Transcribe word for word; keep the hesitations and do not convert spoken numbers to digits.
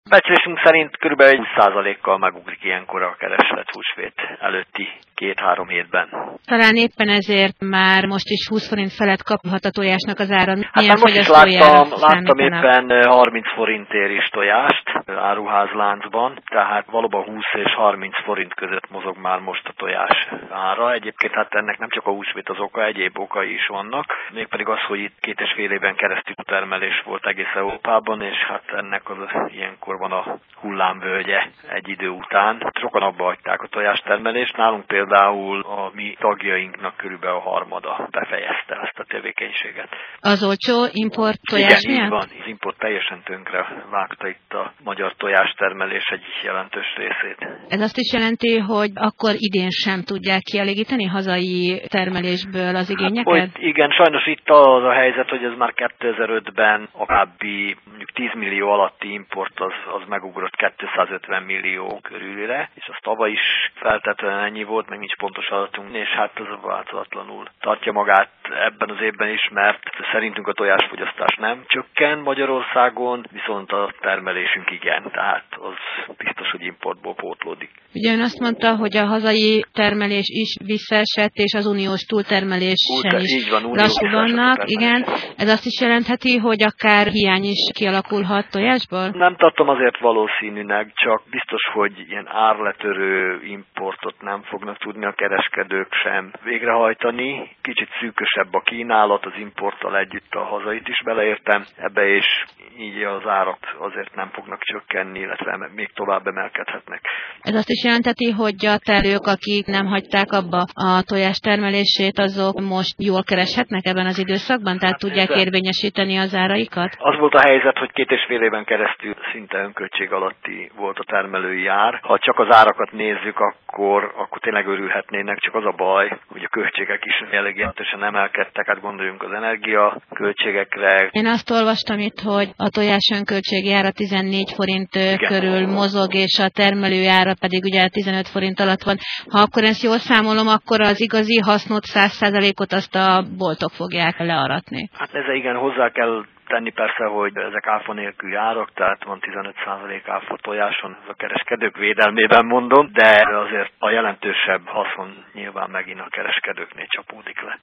Becslésünk szerint körülbelül húsz százalékkal megugrik ilyenkor a kereslet húsvét előtti két-három hétben. Talán éppen ezért már most is húsz forint felett kaphat a tojásnak az ára. Hát már most is láttam, láttam éppen harminc forintért is tojást áruházláncban, tehát valóban húsz és harminc forint között mozog már most a tojás ára. Egyébként hát ennek nem csak a húsvét az oka, egyéb okai is vannak. Mégpedig az, hogy itt két és fél éven keresztül termelés volt egész Európában, és hát ennek az ilyenkor van a hullámvölgye egy idő után. Sokan abba hagyták a tojástermelést. Nálunk például a mi tagjainknak körülbelül a harmada befejezte ezt a tevékenységet. Az olcsó import tojás Igen, miatt? így van. Az import teljesen tönkre vágta itt a magyar tojástermelés egy jelentős részét. Ez azt is jelenti, hogy akkor idén sem tudják kielégíteni hazai termelésből az igényeket? Hát, igen, sajnos itt az a helyzet, hogy ez már kétezer-ötben a korábbi mondjuk tíz millió alatti import az, az megugrott kétszázötven millió körülire, és az tavaly is feltétlenül ennyi volt, meg nincs pontos adatunk, és hát ez változatlanul tartja magát ebben az évben is, mert szerintünk a tojásfogyasztás nem csökken Magyarországon, viszont a termelésünk igen, tehát az biztos, hogy importból pótlódik. Ugye ön azt mondta, hogy a hazai termelés is visszaesett, és az uniós túltermelésen is lassú vannak. Igen, ez azt is jelentheti, hogy akár hiány is kialakulhat tojásból? Nem tartom azért valószínűnek, csak biztos, hogy ilyen árletörő importot nem fognak tudni a kereskedők sem végrehajtani. Kicsit szűkösebb a kínálat, az importtal együtt a hazait is beleértem ebbe, és így az árak azért nem fognak csökkenni, illetve még tovább emelkedhetnek. Ez azt is jelenteti, hogy a termelők, akik nem hagyták abba a tojás termelését, azok most jól kereshetnek ebben az időszakban? Tehát hát tudják ez érvényesíteni az áraikat? Az volt a helyzet, hogy két és fél éven keresztül szinte önköltség alatti volt a termelői ár. Ha csak az árakat nézzük, akkor, akkor tényleg örülhetnének, csak az a baj, hogy a költségek is elég jelentősen emelkedtek, hát gondoljunk az energia költségekre. Én azt olvastam itt, hogy a tojás önköltségi ára tizennégy forint Igen. körül mozog, és a termelői ára pedig ugye tizenöt forint alatt van. Ha akkor ezt jól számolom, akkor az igazi hasznot, száz százalékot azt a boltok fogják learatni. Hát ezzel igen, hozzá kell tenni persze, hogy ezek áfa nélküli árak, tehát van tizenöt százalék áfa tojáson, ez a kereskedők védelmében mondom, de azért a jelentősebb haszon nyilván megint a kereskedőknél csapódik le.